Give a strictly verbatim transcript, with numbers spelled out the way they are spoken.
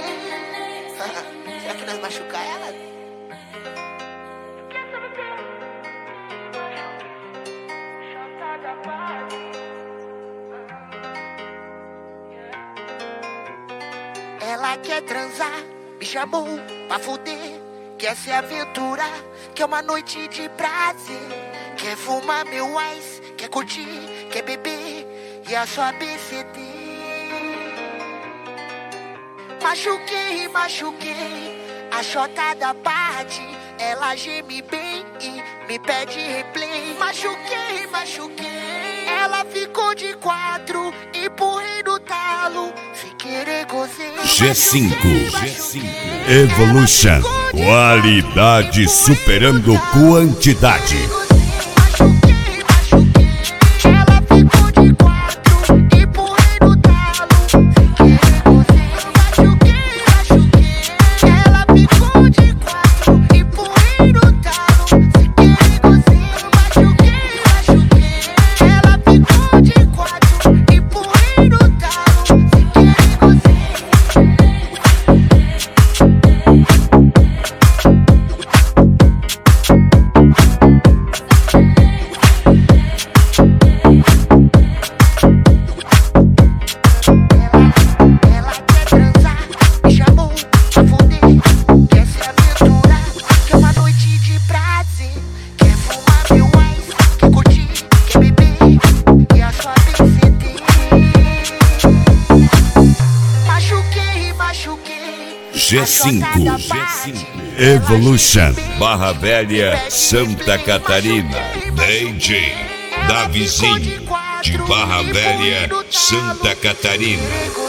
Será que nós machucar ela? Ela quer transar, me chamou pra fuder. Quer se aventurar, quer uma noite de prazer. Quer fumar meu ice, quer curtir, quer beber. E a sua B C D. Machuquei, machuquei a chota da parte. Ela geme bem e me pede replay. Machuquei, machuquei. Ela ficou de quatro, empurrei no talo. Se querer gozei. G cinco, G cinco Evolution. Qualidade superando quantidade. G cinco, G cinco Evolution, Barra Velha, Santa Catarina. D J Davizinho, de Barra Velha, Santa Catarina.